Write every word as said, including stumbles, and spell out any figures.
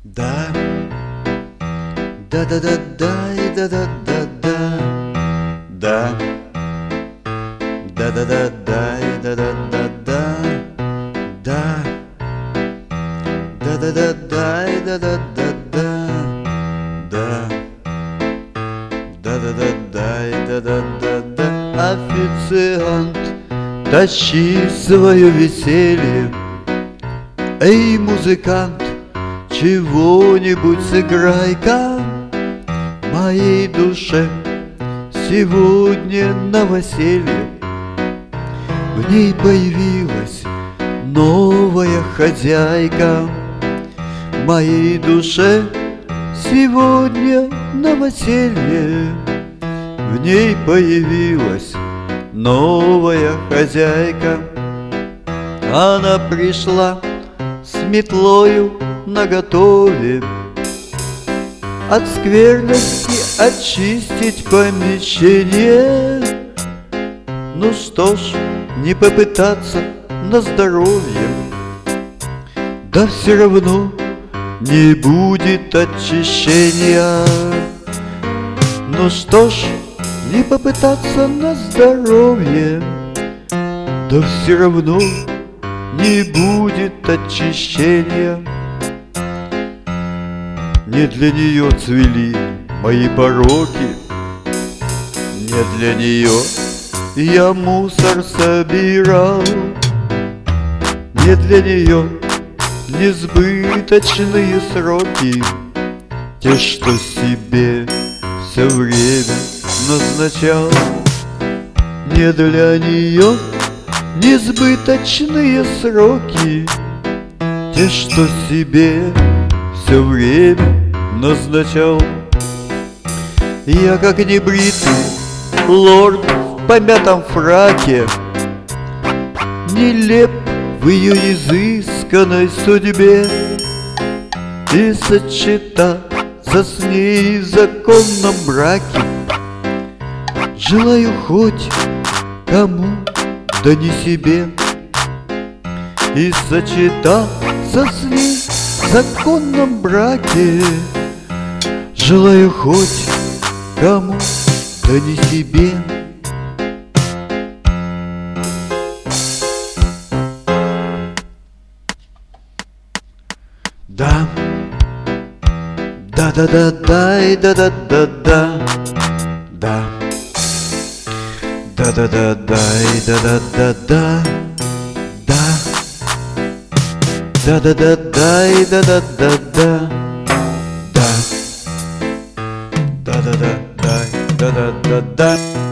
Да, да, да, да, да, и да, да, да, да, да, да, да, да, да, и да, да, да, да, да, да, да, да, да, и да, да, да, да, да, да, да, да, да, и да, да, да, да. Официант, тащи свое веселье. Эй, музыкант, чего-нибудь сыграй-ка моей душе сегодня новоселье. В ней появилась новая хозяйка. Моей душе сегодня новоселье. В ней появилась новая хозяйка. Она пришла с метлою наготове от скверности очистить помещение. Ну что ж, не попытаться на здоровье, да все равно не будет очищения. Ну что ж, не попытаться на здоровье, да все равно не будет очищения. Не для нее цвели мои пороки, не для нее я мусор собирал, не для нее несбыточные сроки, те, что себе все время назначал. Не для нее несбыточные сроки, те, что себе все время назначал. Я, как небритый лорд в помятом фраке, нелеп в ее изысканной судьбе, и сочетаться с ней в законном браке желаю хоть кому, да не себе. И сочетаться с ней в законном браке желаю хоть кому, да не себе. Да, да, да, да, да, и да, да, да, да, да, да, да, да, да, и да, да, да, да, да, да, да, да, да, и да, да, да, да, да, да, да, да, да, да, да, да, да.